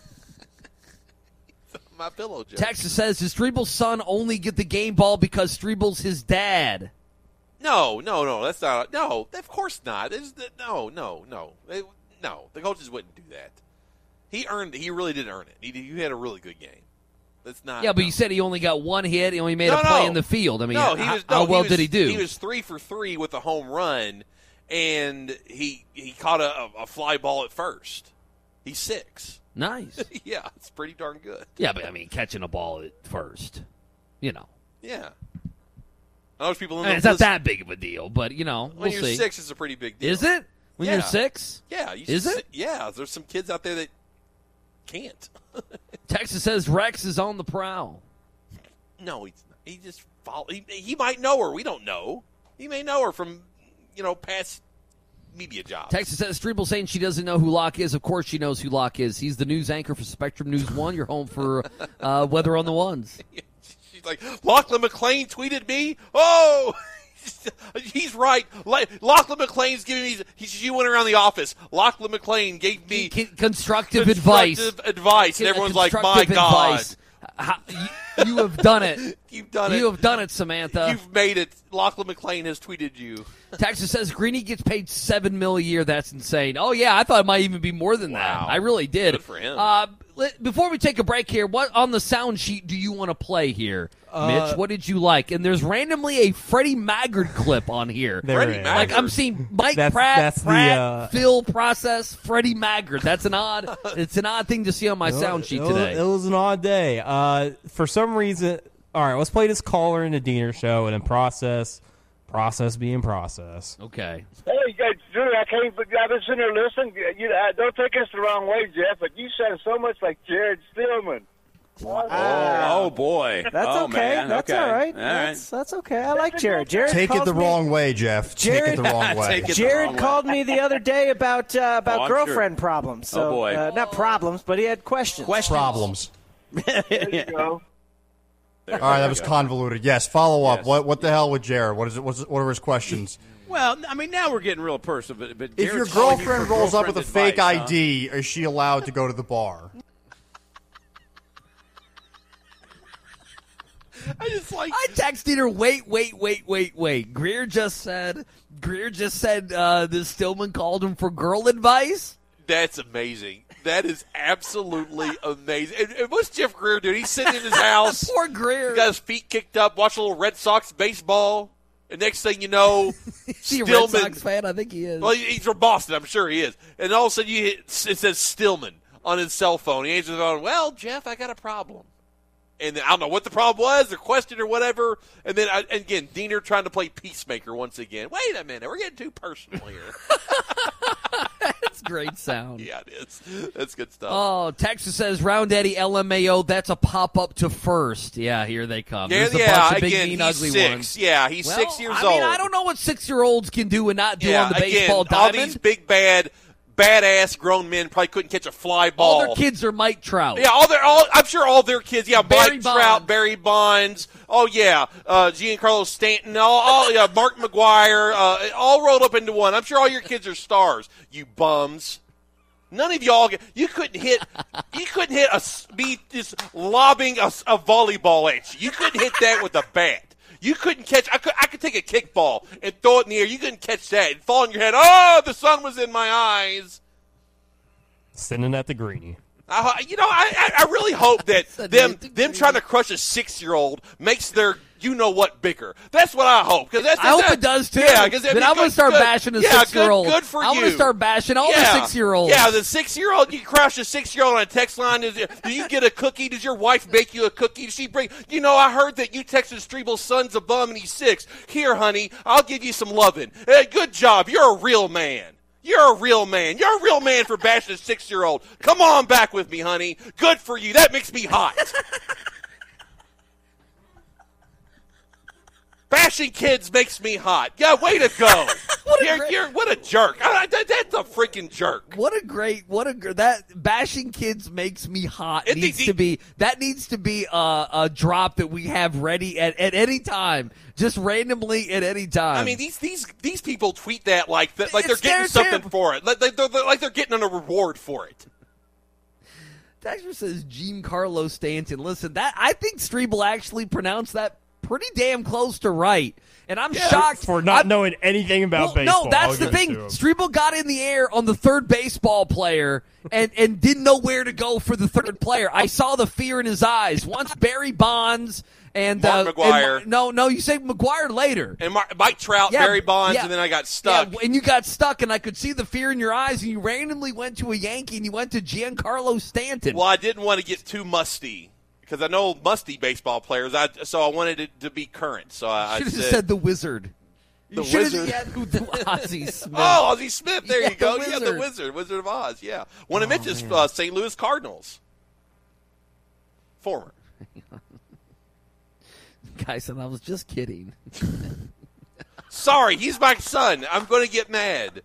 My pillow joke. Texas says, does Strebel's son only get the game ball because Strebel's his dad? No. That's not. No, of course not. No. The coaches wouldn't do that. He really did earn it. He had a really good game. That's not. Yeah, but you said he only got 1 hit. He only made a play in the field. I mean, how well did he do? He was 3 for 3 with a home run, and he caught a fly ball at first. He's 6. Nice. Yeah, it's pretty darn good. Yeah, but I mean, catching a ball at first, Yeah. Most people it's not that big of a deal, but we'll when you're see. 6, it's a pretty big deal. Is it? When you're 6? Yeah. Is it? Yeah. There's some kids out there that can't. Texas says Rex is on the prowl. No, he's not. He just follow. He might know her. We don't know. He may know her from past media jobs. Texas says Strebel saying she doesn't know who Locke is. Of course she knows who Locke is. He's the news anchor for Spectrum News 1. You're home for Weather on the Ones. She's like, Lachlan McClain tweeted me. Oh, He's right. Lachlan McLean's giving me. You went around the office. Lachlan McLean gave me constructive advice, and everyone's like, "My God, you have done it. You've done it. You have done it, Samantha. You've made it." Lachlan McLean has tweeted you. Texas says Greeny gets paid $7 million a year. That's insane. Oh yeah, I thought it might even be more than that. I really did. Good for him. Before we take a break here, what on the sound sheet do you want to play here, Mitch? What did you like? And there's randomly a Freddie Maggard clip on here. Freddie Maggard. Like I'm seeing Mike Pratt, Phil Process, Freddie Maggard. It's an odd thing to see on my sound sheet today. It was an odd day. For some reason, all right, let's play this caller in the Diener show and then process being process. Okay. Hey, Drew, I've been sitting there listening. Don't take us the wrong way, Jeff, but you sound so much like Jared Stillman. Oh boy. That's okay. Man. That's okay. all right. All right. That's okay. I like Jared. Take it the wrong way, Jeff. Take it the wrong way. Jared called me the other day about girlfriend problems. So, oh boy. Not problems, but he had questions. Problems. There you go. All right, that was convoluted. Yes, follow up. Yes. What the hell with Jared? What are his questions? Well, I mean, now we're getting real personal. But If your Jared's calling you girlfriend for rolls up with a girlfriend fake advice, ID, is she allowed to go to the bar? I texted her. Wait. Greer just said this Stillman called him for girl advice. That's amazing. That is absolutely amazing. And what's Jeff Greer doing? He's sitting in his house. Poor Greer. He got his feet kicked up, watching a little Red Sox baseball. And next thing you know, Is he a Stillman. Red Sox fan? I think he is. Well, he's from Boston. I'm sure he is. And all of a sudden, it says Stillman on his cell phone. He answers the phone. Well, Jeff, I got a problem. And I don't know what the problem was, or question or whatever. And then, again, Diener trying to play peacemaker once again. Wait a minute. We're getting too personal here. That's great sound. Yeah, it is. That's good stuff. Oh, Texas says, Round Eddie LMAO, that's a pop-up to first. Yeah, here they come. There's a bunch of big, again, mean, he's ugly 6. ones. Yeah, he's 6 years old. I don't know what 6-year-olds can do and not do on the again, baseball diamond. All these big, badass grown men probably couldn't catch a fly ball. All their kids are Mike Trout. Yeah, I'm sure all their kids. Yeah, Barry Mike Trout, Barry Bonds. Oh yeah, Giancarlo Stanton. Mark McGuire. All rolled up into one. I'm sure all your kids are stars. You bums. None of y'all. You couldn't hit. Be just lobbing a volleyball at you. You couldn't hit that with a bat. You couldn't catch. I could take a kickball and throw it in the air. You couldn't catch that. It'd fall on your head. Oh, the sun was in my eyes. Sending at the Greenie. I really hope that them trying to crush a 6-year-old makes their what bigger. That's what I hope. I hope it does too. Yeah, because then I'm going to start bashing a 6-year-old. Good for you. I'm going to start bashing all the 6-year-olds. Yeah, the 6-year-old. You crush a 6-year-old on a text line. Do you get a cookie? Does your wife bake you a cookie? Does she bring? I heard that you texted Strebel's son's a bum and he's 6. Here, honey, I'll give you some loving. Hey, good job. You're a real man. You're a real man. You're a real man for bashing a 6-year-old. Come on back with me, honey. Good for you. That makes me hot. Bashing kids makes me hot. Yeah, way to go. What a jerk. That's a freaking jerk. That bashing kids makes me hot. That needs to be a drop that we have ready at any time. Just randomly at any time. I mean, these people tweet that like they're getting something for it. Like they're getting a reward for it. Texter says Giancarlo Stanton. Listen, I think Strebel actually pronounced that pretty damn close to right. And I'm shocked. For not knowing anything about baseball. No, that's the thing. Strebel got in the air on the third baseball player and didn't know where to go for the third player. I saw the fear in his eyes. Once Barry Bonds and Mark McGuire. No, you say McGuire later. And Mike Trout, Barry Bonds, and then I got stuck. Yeah, and you got stuck, and I could see the fear in your eyes, and you randomly went to a Yankee, and you went to Giancarlo Stanton. Well, I didn't want to get too musty. Because I know musty baseball players, so I wanted it to be current. So I should have said the Wizard. The Wizard? Ozzie Smith. Oh, Ozzie Smith. There you go. Wizard. Yeah, the Wizard. Wizard of Oz, yeah. One of Mitch's St. Louis Cardinals. Former. Guy said, I was just kidding. Sorry, he's my son. I'm going to get mad.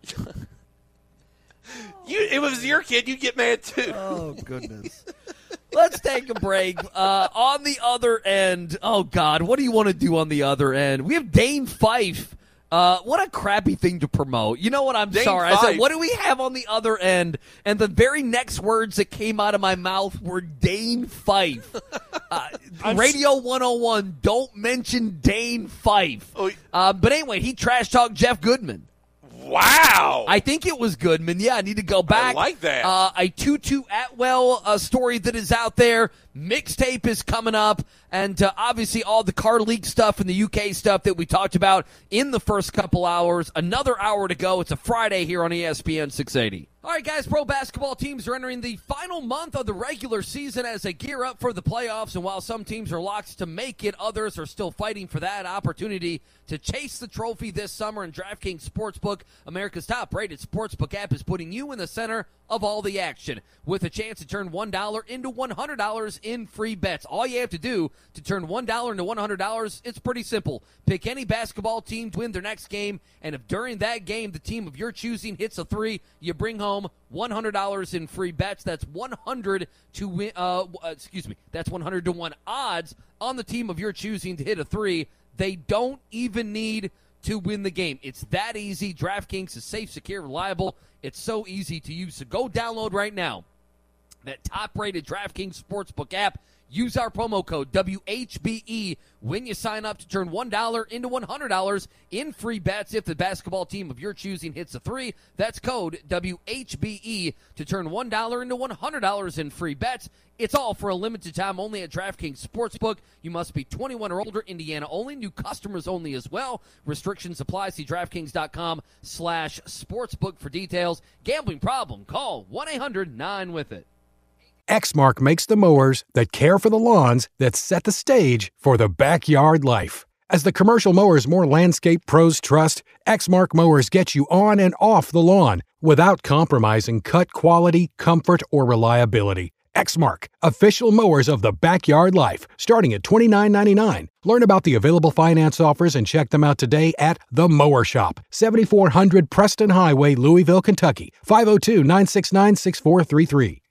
If it was your kid, you'd get mad too. Oh, goodness. Let's take a break. On the other end, oh, God, what do you want to do on the other end? We have Dane Fife. What a crappy thing to promote. You know what? I'm sorry. I said, what do we have on the other end? And the very next words that came out of my mouth were Dane Fife. Radio 101, don't mention Dane Fife. But anyway, he trash talked Jeff Goodman. Wow. I think it was Goodman. Yeah, I need to go back. I like that. A Tutu Atwell story that is out there. Mixtape is coming up. And obviously all the car leak stuff and the UK stuff that we talked about in the first couple hours. Another hour to go. It's a Friday here on ESPN 680. All right, guys, pro basketball teams are entering the final month of the regular season as they gear up for the playoffs. And while some teams are locked to make it, others are still fighting for that opportunity to chase the trophy this summer. And DraftKings Sportsbook, America's top-rated sportsbook app, is putting you in the center of all the action with a chance to turn $1 into $100 in free bets. All you have to do to turn $1 into $100, it's pretty simple. Pick any basketball team to win their next game, and if during that game the team of your choosing hits a three, you bring home $100 in free bets. That's 100 to win. That's 100 to 1 odds on the team of your choosing to hit a three. They don't even need to win the game. It's that easy. DraftKings is safe, secure, reliable. It's so easy to use. So go download right now that top-rated DraftKings Sportsbook app. Use our promo code WHBE when you sign up to turn $1 into $100 in free bets if the basketball team of your choosing hits a three. That's code WHBE to turn $1 into $100 in free bets. It's all for a limited time only at DraftKings Sportsbook. You must be 21 or older, Indiana only, new customers only as well. Restrictions apply. See DraftKings.com/sportsbook for details. Gambling problem? Call 1-800-9-WITH-IT. Exmark makes the mowers that care for the lawns that set the stage for the backyard life. As the commercial mowers more landscape pros trust, Exmark mowers get you on and off the lawn without compromising cut quality, comfort, or reliability. Exmark, official mowers of the backyard life, starting at $29.99. Learn about the available finance offers and check them out today at The Mower Shop, 7400 Preston Highway, Louisville, Kentucky, 502-969-6433.